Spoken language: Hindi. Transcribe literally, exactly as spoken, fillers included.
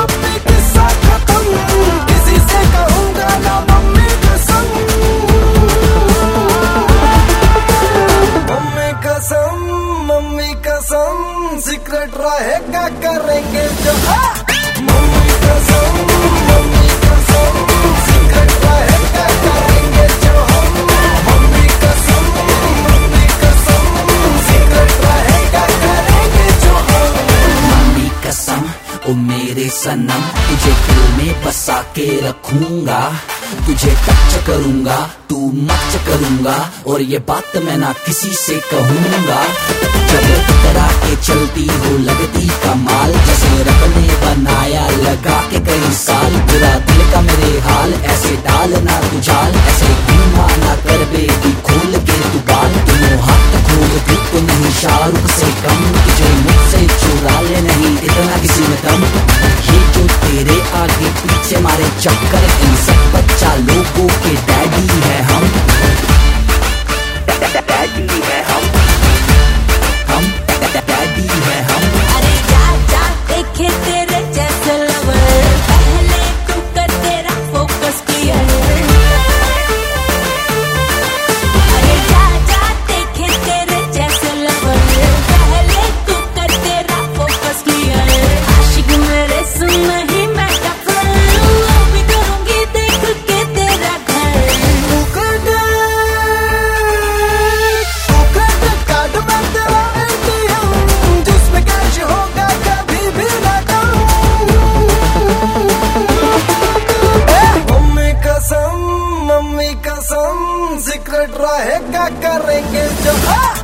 अभी किस्सा खत्म, किसी से कहूंगा ना मम्मी कसम। मम्मी कसम, मम्मी कसम, सीक्रेट रहेगा करेंगे जो। मम्मी कसम, मम्मी कसम, सीक्रेट रहेगा करेंगे जो हम। मम्मी कसम, मम्मी कसम, सीक्रेट रहेगा करेंगे जो हम। मम्मी कसम ओ मेरे सनम, तुझे दिल में बसा के रखूंगा, तुझे टच करूंगा, तू मच करूंगा, और ये बात मैं ना किसी से कहूंगा। जब इतरा के चलती हो लगती कमाल, जैसे रब ने बनाया लगा के कई साल। बुरा दिल का मेरे हाल, ऐसे डाल ना तू जाल, ऐसे घूमा ना कर बेबी खोल के तू बाल। दोनों हाथ खोल भी तो नहीं शाहरुख से कम, तुझे मुझसे चुरा ले नहीं इतना किसी में दम। ये जो तेरे आगे पीछे मारे चक्कर, इन सब बच्चा लोगों के डैडी है हम, डैडी है हम, हम डैडी है हम। अरे जा जा देखे तेरे जैसे लवर, पहले तू कर तेरा फोकस क्लियर। अरे जा जा देखे तेरे जैसे लवर, पहले तू कर तेरा फोकस क्लियर। आशिक मेरे सुन नहीं मैं टफर, भी करूंगी देख के तेरा घर। तू कट, तू कट काट मैं तेरा एटीएम, जिसमें कैश होगा कभी भी ना कम। मम्मी कसम, मम्मी कसम, सीक्रेट रहेगा करेंगे जो।